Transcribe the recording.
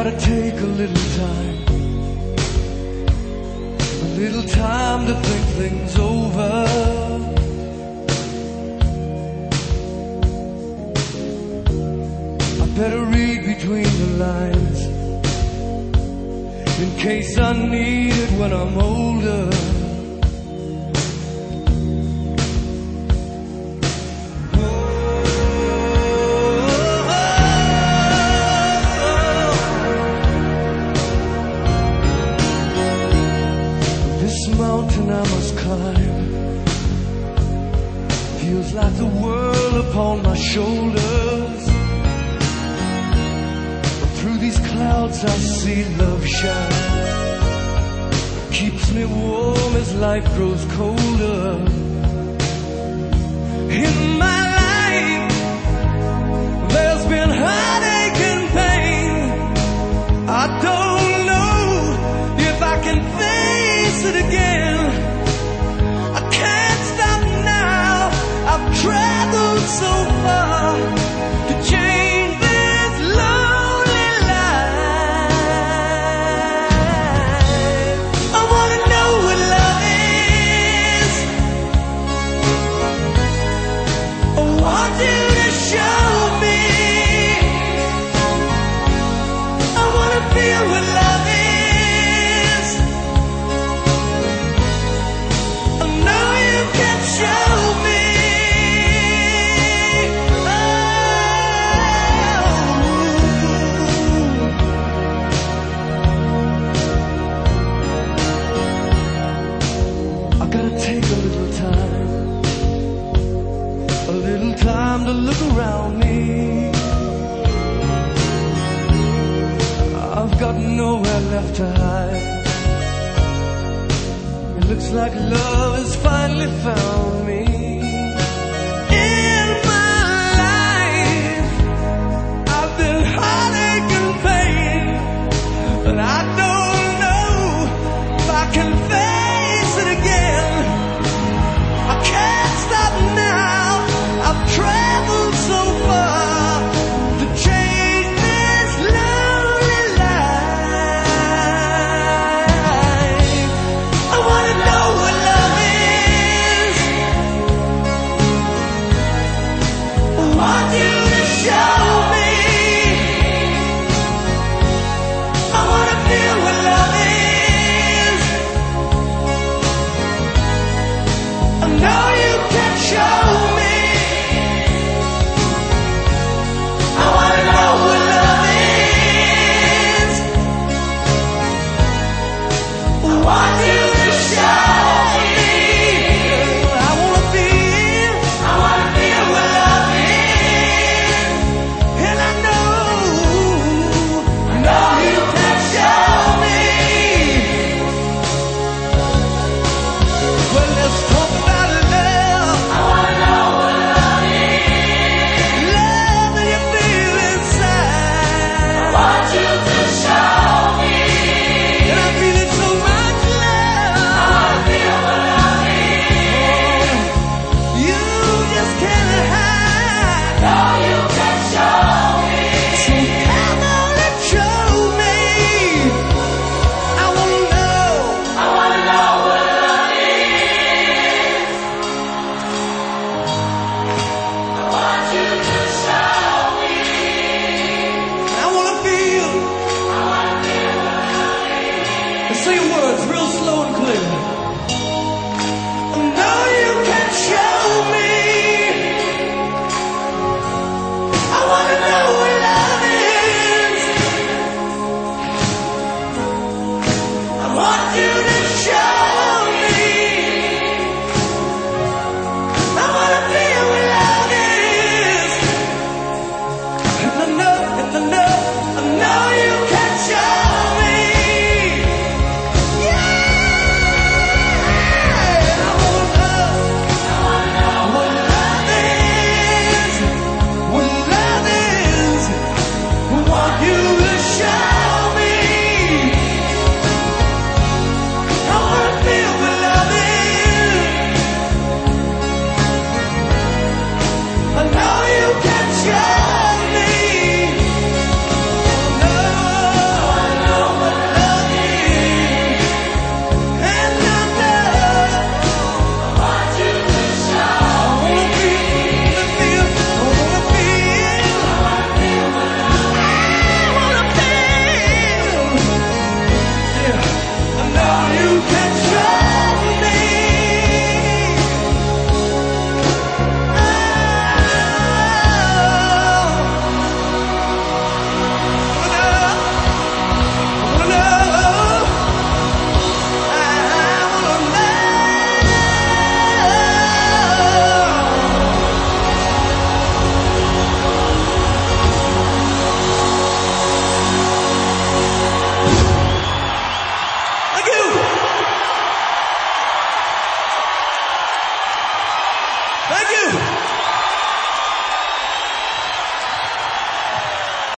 gotta take a little time to think things over. I better read between the lines in case I need it when I'm older. Mountain I must climb feels like the world upon my shoulders. But through these clouds I see love shine, keeps me warm as life grows colder. In my life there's been heartache and pain. I don't know if I can face it again. I can't stop now. I've traveled so far to change this lonely life. I wanna know what love is. I want you to show me. I wanna feel what love is. Show me. Oh. I gotta take a little time to look around me. I've got nowhere left to hide. It looks like love has finally found me. In my life, I've been heartache and pain, but I don't know if I can face it again. I can't stop now. I've traveled so far to change this lonely life. I wanna know what love is. I want you to show me. I wanna feel what love is. I know you can show me. I wanna know what love is. I want you to show me. I wanna feel what love is. And I know you can show me. Well, let's talk about love. I wanna know what love is. Love that you feel inside. I want you to show me. And I feel it so much love. I wanna feel what love is. You just can't hide. No, you can show me. So come on and show me. I wanna know. I wanna know what love is. I want you to show me. I wanna feel. I wanna feel what love is. Say your words real slow and clear. I know you can show me. I wanna know what love is. I want you to show me. I wanna feel what love is. And I know you can show me. Yeah. Thank you.